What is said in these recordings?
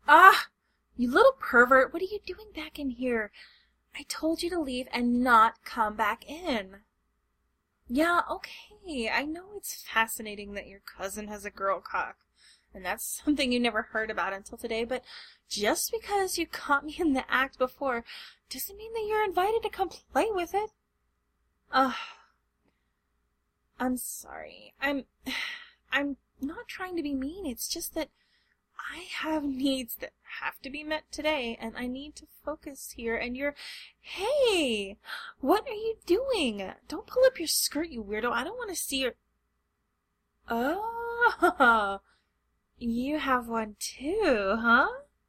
Ah! You little pervert, what are you doing back in here? I told you to leave and not come back in. Yeah, okay, I know it's fascinating that your cousin has a girl cock, and that's something you never heard about until today, but just because you caught me in the act before doesn't mean that you're invited to come play with it. Ugh. I'm sorry. I'm not trying to be mean, it's just that I have needs that have to be met today, and I need to focus here, and Hey! What are you doing? Don't pull up your skirt, you weirdo. I don't want to see your... Oh, you have one too, huh?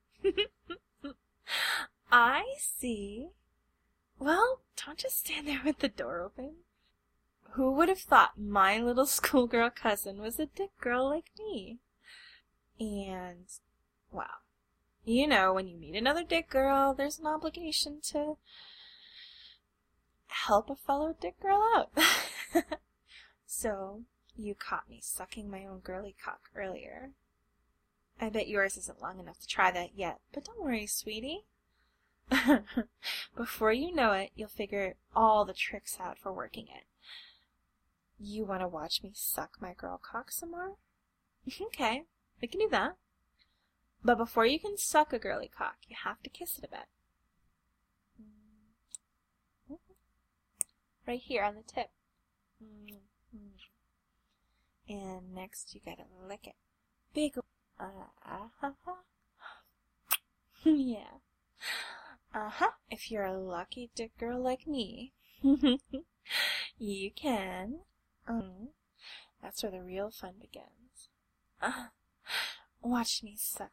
I see. Well, don't just stand there with the door open. Who would have thought my little schoolgirl cousin was a dick girl like me? And, well, you know, when you meet another dick girl, there's an obligation to help a fellow dick girl out. So, you caught me sucking my own girly cock earlier. I bet yours isn't long enough to try that yet, but don't worry, sweetie. Before you know it, you'll figure all the tricks out for working it. You want to watch me suck my girl cock some more? Okay. We can do that. But before you can suck a girly cock, you have to kiss it a bit. Right here on the tip. And next you gotta lick it. Big. Yeah. If you're a lucky dick girl like me, you can. That's where the real fun begins. Watch me suck.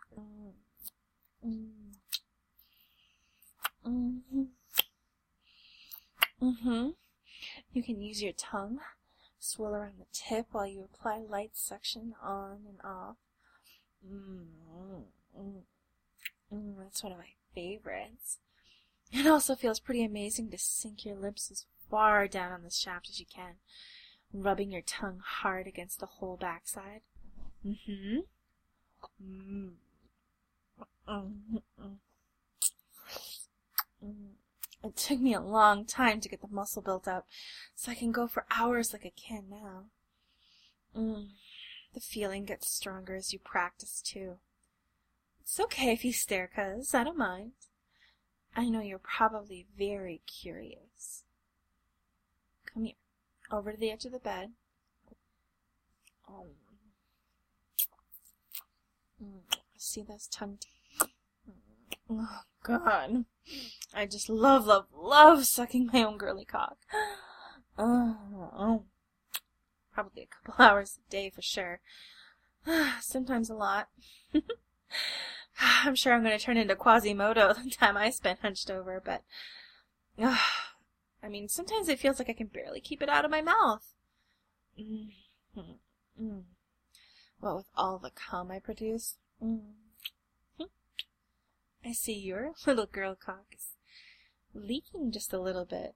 You can use your tongue, swirl around the tip while you apply light suction on and off. That's one of my favorites. It also feels pretty amazing to sink your lips as far down on the shaft as you can, rubbing your tongue hard against the whole backside. It took me a long time to get the muscle built up, so I can go for hours like I can now. The feeling gets stronger as you practice, too. It's okay if you stare, 'cause I don't mind. I know you're probably very curious. Come here, over to the edge of the bed. See those tongue Oh, God. I just love sucking my own girly cock. Probably a couple hours a day for sure. Sometimes a lot. I'm sure I'm going to turn into Quasimodo the time I spend hunched over, but... I mean, sometimes it feels like I can barely keep it out of my mouth. What with all the cum I produce. I see your little girl cock is leaking just a little bit.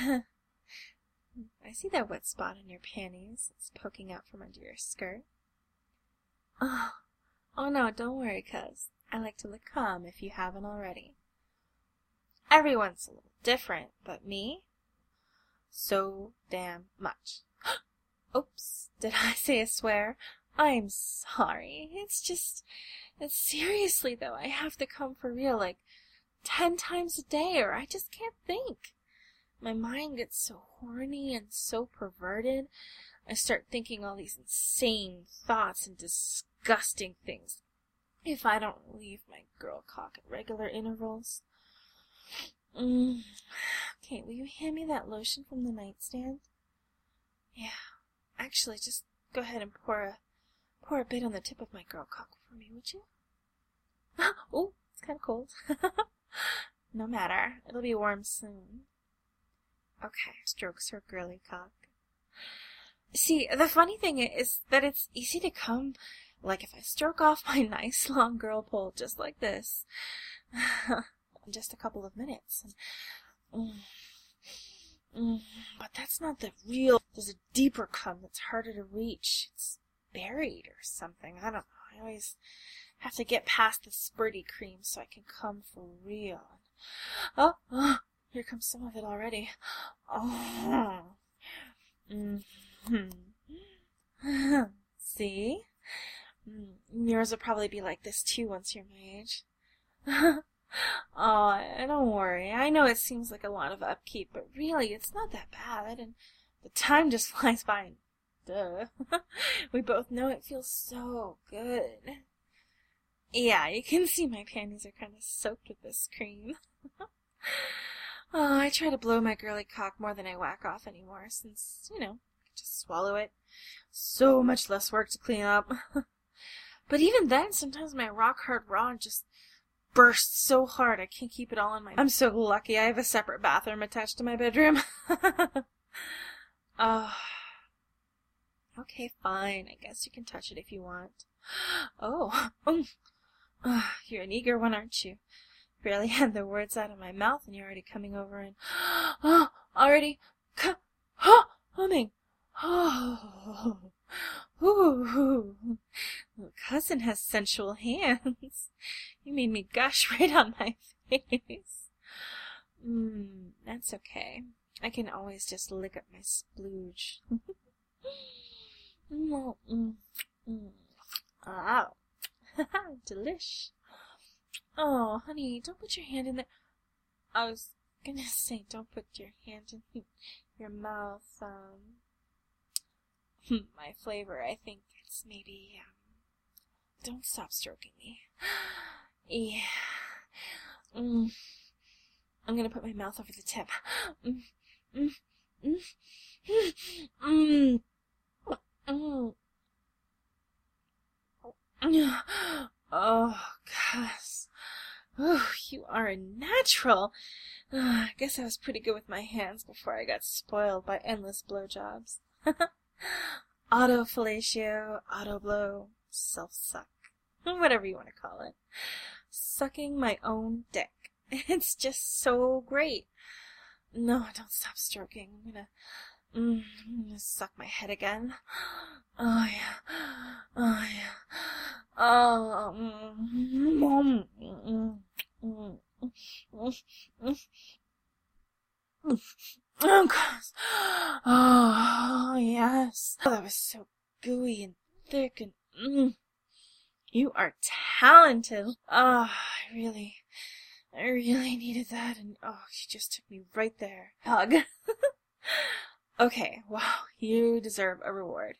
I see that wet spot on your panties. It's poking out from under your skirt. Oh no, don't worry, cuz I like to lick cum if you haven't already. Everyone's a little different, but me? So damn much. Oops, did I say a swear? I'm sorry. It's seriously though, I have to come for real like 10 times a day or I just can't think. My mind gets so horny and so perverted. I start thinking all these insane thoughts and disgusting things if I don't leave my girl cock at regular intervals. Okay, will you hand me that lotion from the nightstand? Yeah, actually, just go ahead and pour a bit on the tip of my girl cock for me, would you? Oh, it's kind of cold. No matter, it'll be warm soon. Okay, strokes her girly cock. See, the funny thing is that it's easy to come, like if I stroke off my nice long girl pole just like this. In just a couple of minutes. But that's not the real... There's a deeper cum that's harder to reach. It's buried or something. I don't know. I always Have to get past the spurty cream so I can come for real. Oh, here comes some of it already. Oh. Mm-hmm. See? Yours will probably be like this too once you're my age. Oh, don't worry. I know it seems like a lot of upkeep, but really, it's not that bad, and the time just flies by, and duh. We both know it feels so good. Yeah, you can see my panties are kind of soaked with this cream. Oh, I try to blow my girly cock more than I whack off anymore, since, I can just swallow it. So much less work to clean up. But even then, sometimes my rock-hard rod just bursts so hard I can't keep it all in my... I'm so lucky I have a separate bathroom attached to my bedroom. Oh. Okay, fine. I guess you can touch it if you want. Oh. You're an eager one, aren't you? Barely had the words out of my mouth and you're already coming over and... already... humming. Oh. Ooh. Little cousin has sensual hands. You made me gush right on my face. That's okay. I can always just lick up my splooge. Oh. Delish. Oh, honey, don't put your hand in there. I was gonna say, don't put your hand in your mouth. My flavor, I think it's maybe, don't stop stroking me. Yeah. I'm gonna put my mouth over the tip. Oh, Gus. Oh, you are a natural. I guess I was pretty good with my hands before I got spoiled by endless blowjobs. Auto-fellatio, auto-blow, self-suck. Whatever you want to call it. Sucking my own dick. It's just so great. No, don't stop stroking. I'm gonna suck my head again. Oh, yeah. Oh, yeah. Oh, gosh. Oh, yes. Oh, that was so gooey and thick and, You are talented. Oh, I really needed that, and she just took me right there. Hug. Okay, wow, you deserve a reward.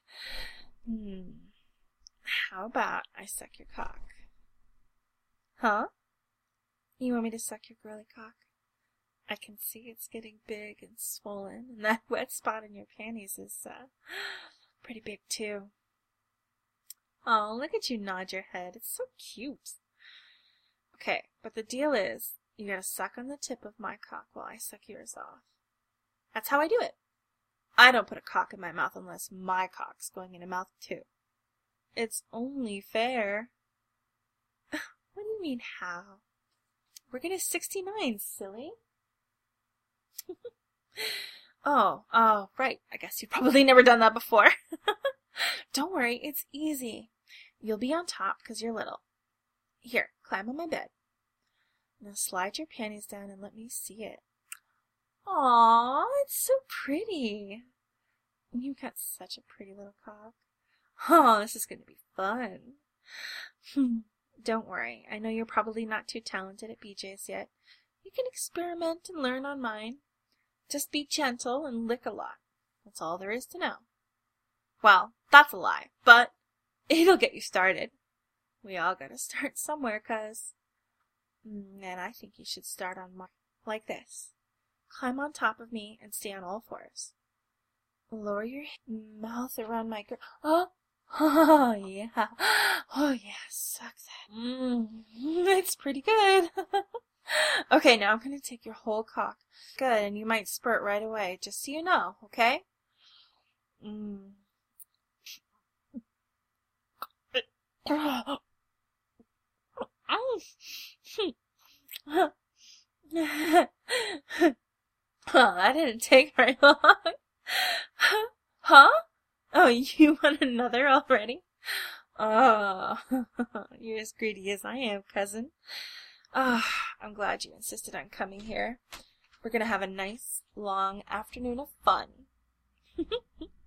How about I suck your cock? Huh? You want me to suck your girly cock? I can see it's getting big and swollen, and that wet spot in your panties is, pretty big too. Oh, look at you nod your head. It's so cute. Okay, but the deal is, you gotta suck on the tip of my cock while I suck yours off. That's how I do it. I don't put a cock in my mouth unless my cock's going in a mouth too. It's only fair. What do you mean, how? We're gonna 69, silly. Oh, right. I guess you've probably never done that before. Don't worry, it's easy. You'll be on top because you're little. Here, climb on my bed. Now slide your panties down and let me see it. Aww, it's so pretty. You've got such a pretty little cock. Oh, this is going to be fun. Don't worry, I know you're probably not too talented at BJ's yet. You can experiment and learn on mine. Just be gentle and lick a lot. That's all there is to know. Well, that's a lie, but it'll get you started. We all gotta start somewhere, cuz. And I think you should start on like this. Climb on top of me and stay on all fours. Lower your mouth around my Oh, yeah. Oh, yeah, suck that. It's pretty good. Okay, now I'm gonna take your whole cock. Good, and you might spurt right away, just so you know, okay? Well, that didn't take very long. Huh? Oh, you want another already? Oh, you're as greedy as I am, cousin. I'm glad you insisted on coming here. We're gonna have a nice, long afternoon of fun.